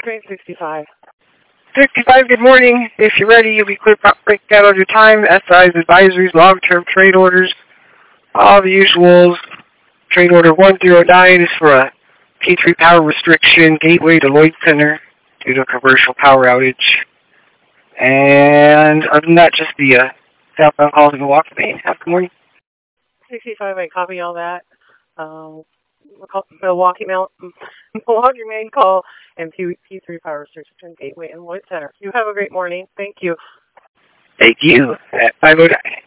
Train 65. 65, good morning. If you're ready, you'll be quick breakdown of your time, SI's advisories, long-term trade orders, all the usuals. Trade order 109 is for a P3 power restriction, Gateway to Lloyd Center due to a commercial power outage. And other than that, just the southbound calls in Milwaukee, Maine. Have a good morning. 65, I copy all that. Milwaukee, Maine call, and P3 power restriction, Gateway and Lloyd Center. You have a great morning. Thank you. Thank you. Bye.